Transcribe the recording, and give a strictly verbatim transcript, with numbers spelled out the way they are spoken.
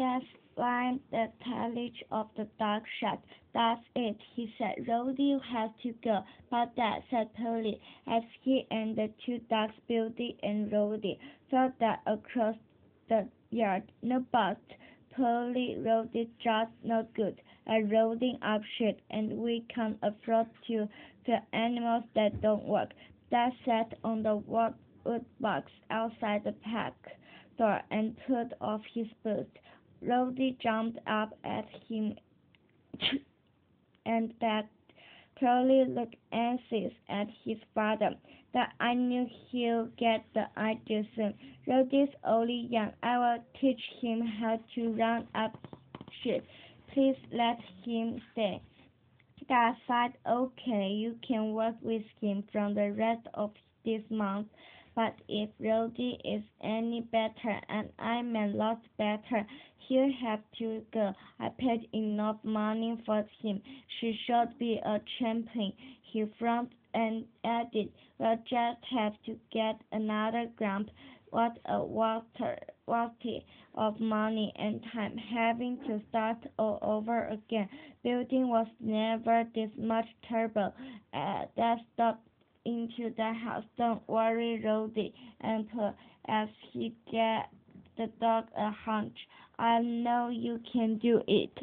Dad slammed the carriage of the dog shut. "That's it," he said. "Rowdy has to go." "But Dad," said Polly, as he and the two dogs, Billy and Rowdy, fell down across the yard. "No but, Polly, Rowdy's just no good. A rolling up shit, and we can't afford to feed animals that don't work." Dad sat on the wood box outside the park door and pulled off his boots. Rowdy jumped up at him and begged. Polly looked anxious at his father. "Dad, I knew he'll get the idea soon. Rowdy's only young. I will teach him how to run up shit. Please let him stay." Dad sighed. "Okay, you can work with him for the rest of this month. But if Rowdy is any better, and I mean lots better, he'll have to go. I paid enough money for him. She should be a champion." He frowned and added, "We'll just have to get another grump. What a water waste of money and time, having to start all over again. Building was never this much trouble." Uh, Dad stopped into the house. "Don't worry, Rowdy," and Paul, as he gave the dog a hunch. "I know you can do it."